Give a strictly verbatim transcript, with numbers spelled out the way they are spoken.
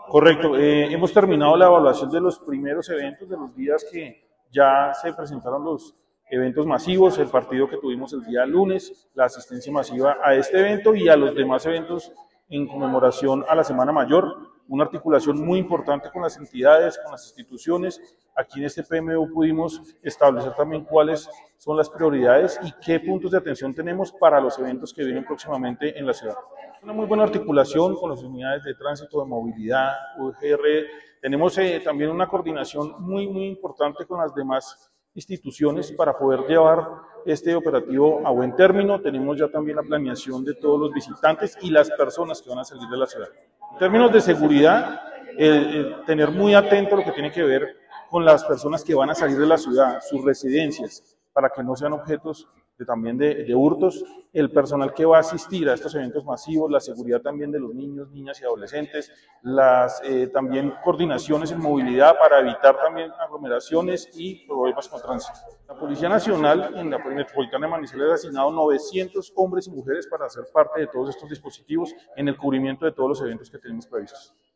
Correcto, eh, hemos terminado la evaluación de los primeros eventos, de los días que ya se presentaron los eventos masivos, el partido que tuvimos el día lunes, la asistencia masiva a este evento y a los demás eventos en conmemoración a la Semana Mayor, una articulación muy importante con las entidades, con las instituciones. Aquí en este P M U pudimos establecer también cuáles son las prioridades y qué puntos de atención tenemos para los eventos que vienen próximamente en la ciudad. Una muy buena articulación con las unidades de tránsito, de movilidad, U G R. Tenemos eh, también una coordinación muy, muy importante con las demás instituciones para poder llevar este operativo a buen término. Tenemos ya también la planeación de todos los visitantes y las personas que van a salir de la ciudad. En términos de seguridad, eh, eh, tener muy atento lo que tiene que ver con las personas que van a salir de la ciudad, sus residencias, para que no sean objetos de, también de, de hurtos, el personal que va a asistir a estos eventos masivos, la seguridad también de los niños, niñas y adolescentes, las eh, también coordinaciones en movilidad para evitar también aglomeraciones y problemas con tránsito. La Policía Nacional en la Metropolitana de Manizales ha asignado novecientos hombres y mujeres para hacer parte de todos estos dispositivos en el cubrimiento de todos los eventos que tenemos previstos.